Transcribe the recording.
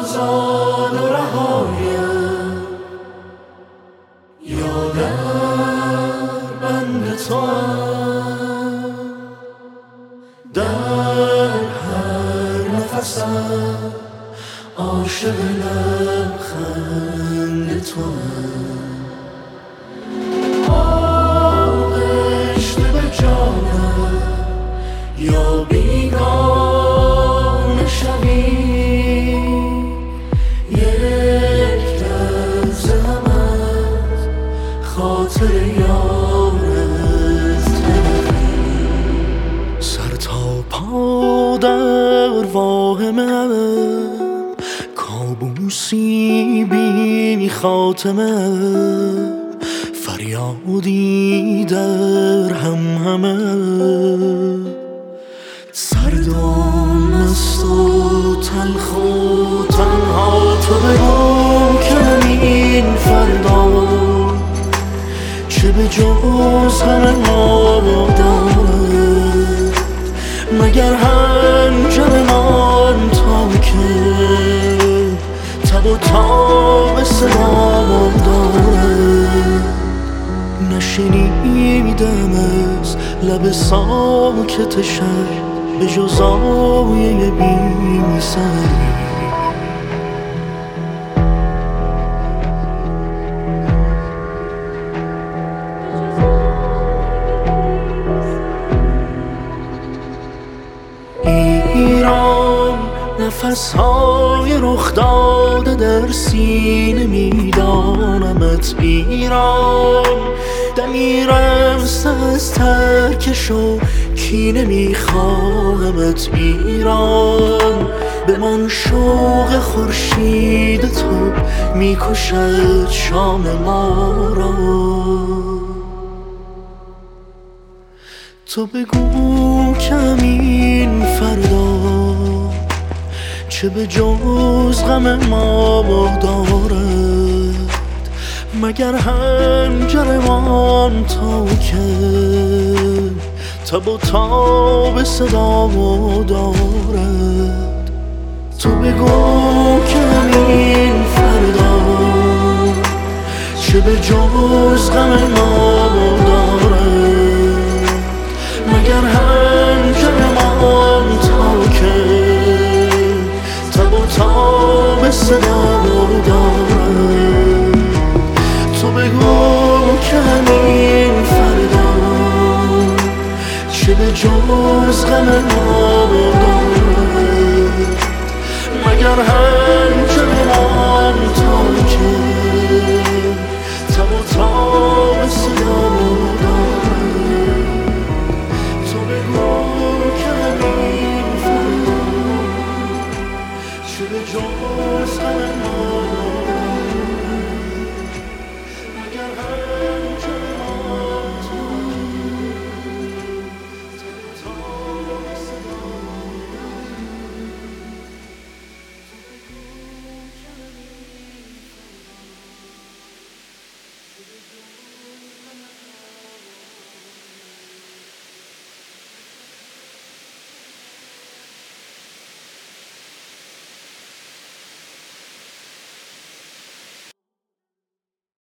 آزاد و رهایم یا در بند توام، در هر نفسم عاشق لبخند توام. آغشته به جانم یا بیگانه شوی، یک لحظه هم از خاطر یارت نبری. سر تا پا در واهمم، کابوسی بی خاتمه، فریادی در همهمه. سرد و مست و تلخ و تنها تو بگو که این فردا چه به جز غم ما دارد، مگر هنجرمان تا که تب و تاب صدا دارد. نشنیدم از لب ساکت شهر به جز آیه بی سری. ایران نفسهای رخ داده در سینه میدانمت. ایران دمی رمز از ترکش و کینه میخواهمت. ایران بمان شوق خورشید تو میکشد شام ما را. تو بگو کمین فردا چه به جز غم ما دارد، مگر هنجرمان تا که تب و تاب صدا دارد. تو بگو کمین فردا چه به جز غم ما دارد، مگر هنجرمان تا که تب و تاب صدا دارد. تو بگو که همین فردا چه به جز غم ما دارد، مگر